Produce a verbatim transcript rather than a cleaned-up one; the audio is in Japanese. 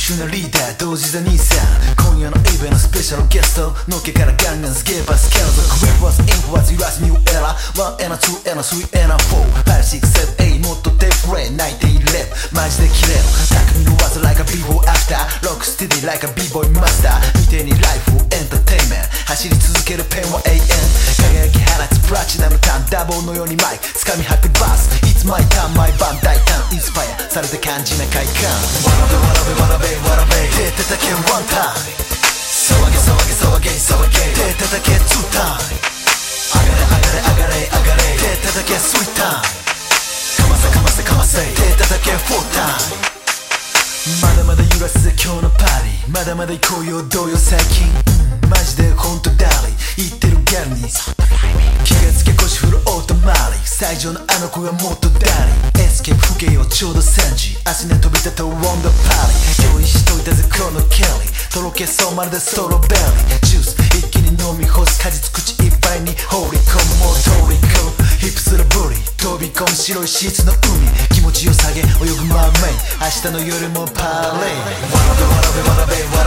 秀なリーダー同時座兄さん今夜のイベントスペシャルゲストのっけからガンガンスケーパースキャンズクレープワーズインフォワーズ揺らすニューエラーワンエナツーエナスリーエナフォーファイブシックスセブンエイトもっとデフレ泣いていればマジでキレる匠の技 like a b-boy after ロックステディ like a b-boy マスター見てにライフをエンターテインメント走り続けるペンは永遠輝き放つプラチナのターンダボのようにマイク掴み張ってバス It's my turn my band 大胆インスパイアされて感じな快感わらべわらべわらべわらべ手叩けワンタイム騒げ騒げ騒げ騒げ手叩けツータイム上がれ上がれ上がれ上がれ手叩けスリータイムかませかませかませ手叩けフォータイムまだまだ揺らすぜ今日のパーティーまだまだ行こうよどうよ最近、うん、マジでホントダーリー言ってるギャルに気がつけ腰振るオートマリー最上のあの子がもっとダーリーエスケープ不景よちょうどさんじ明日ね飛び立とうウォンダーパーリー用意しといたぜこのケリーとろけそうまるでストロベリージュース一気に飲み干す果実口いっぱいに放り込むもう通り込むヒップするブリ飛び込む白いシーツの海気持ちよさげ泳ぐマーメイ明日の夜もパーレイわらべわらべわらべわらべ